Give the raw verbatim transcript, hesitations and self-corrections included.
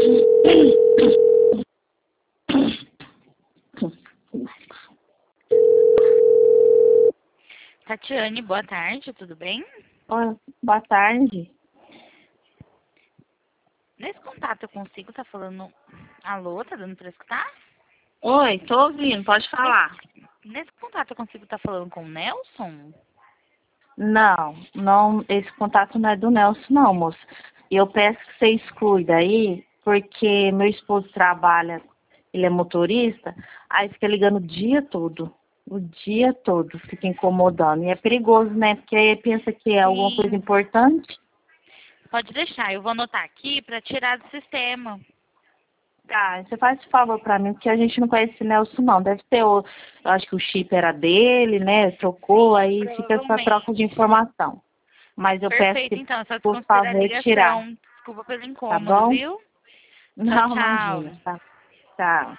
Tatiane, boa tarde, tudo bem? Oi, boa tarde. Nesse contato eu consigo estar falando... Alô, tá dando pra escutar? Oi, tô ouvindo, pode falar. Nesse contato eu consigo estar falando com o Nelson? Não, não, esse contato não é do Nelson, não, moça. E eu peço que você exclui daí, porque meu esposo trabalha, ele é motorista, aí fica ligando o dia todo. O dia todo fica incomodando. E é perigoso, né? Porque aí pensa que é alguma coisa Sim. importante. Pode deixar, eu vou anotar aqui para tirar do sistema. Tá, você faz esse favor pra mim, porque a gente não conhece esse Nelson, não. Deve ter o... Eu acho que o chip era dele, né? Trocou, aí fica essa troca de informação. Mas eu peço Perfeito, que, então, só por desconsiderar a favor, tirar. ligação. Desculpa pelo Tá incômodo, bom? viu? Tchau, Não, tchau. imagina. Tá. Tá.